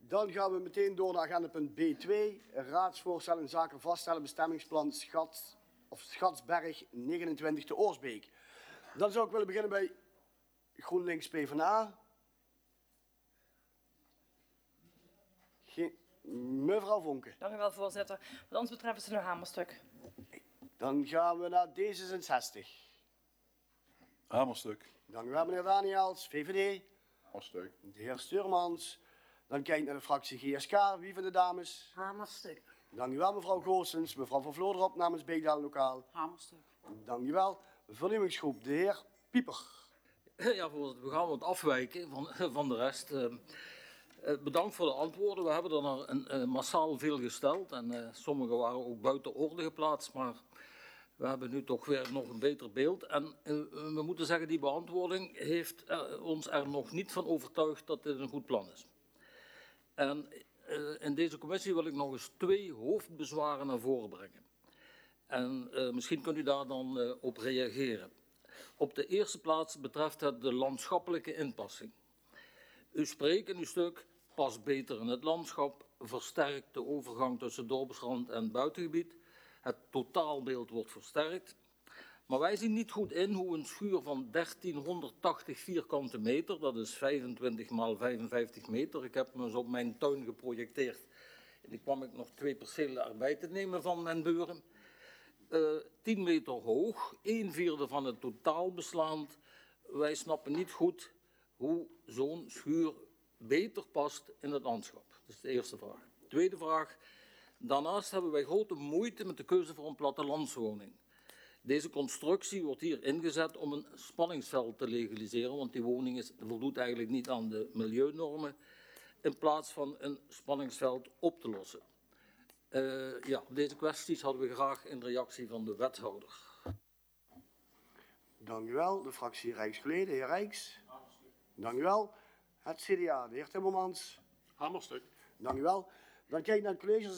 Dan gaan we meteen door naar agendapunt B2. Raadsvoorstel in zaken vaststellen bestemmingsplan Schatsberg 29 te Oorsbeek. Dan zou ik willen beginnen bij GroenLinks PvdA. Mevrouw Vonke. Dank u wel, voorzitter. Wat ons betreft is het een hamerstuk. Dan gaan we naar D66. Hamerstuk. Dank u wel, meneer Daniels, VVD. Hamerstuk. De heer Stuurmans. Dan kijk ik naar de fractie GSK. Wie van de dames? Hamerstuk. Dank u wel, mevrouw Goossens. Mevrouw van Vlodrop namens Beekdalen Lokaal. Hamerstuk. Dank u wel. Vernieuwingsgroep, de heer Pieper. Ja, voorzitter, we gaan wat afwijken van de rest. Bedankt voor de antwoorden. We hebben er massaal veel gesteld en sommige waren ook buiten orde geplaatst, maar we hebben nu toch weer nog een beter beeld. En we moeten zeggen, die beantwoording heeft ons er nog niet van overtuigd dat dit een goed plan is. En in deze commissie wil ik nog eens 2 hoofdbezwaren naar voren brengen. En misschien kunt u daar dan op reageren. Op de eerste plaats betreft het de landschappelijke inpassing. U spreekt in uw stuk, pas beter in het landschap, versterkt de overgang tussen dorpsrand en buitengebied. Het totaalbeeld wordt versterkt. Maar wij zien niet goed in hoe een schuur van 1380 vierkante meter, dat is 25 x 55 meter, ik heb hem eens op mijn tuin geprojecteerd. En die kwam ik nog 2 percelen erbij te nemen van mijn buren. 10 meter hoog, 1/4 van het totaal beslaand. Wij snappen niet goed hoe zo'n schuur beter past in het landschap. Dat is de eerste vraag. Tweede vraag. Daarnaast hebben wij grote moeite met de keuze voor een plattelandswoning. Deze constructie wordt hier ingezet om een spanningsveld te legaliseren, want die woning voldoet eigenlijk niet aan de milieunormen, in plaats van een spanningsveld op te lossen. Ja, op deze kwesties hadden we graag een reactie van de wethouder. Dank u wel. De fractie Rijksgeleden, de heer Rijks. Dank u wel. Het CDA, de heer Timmermans. Hamerstuk. Dank u wel. Dan kijk ik naar het college.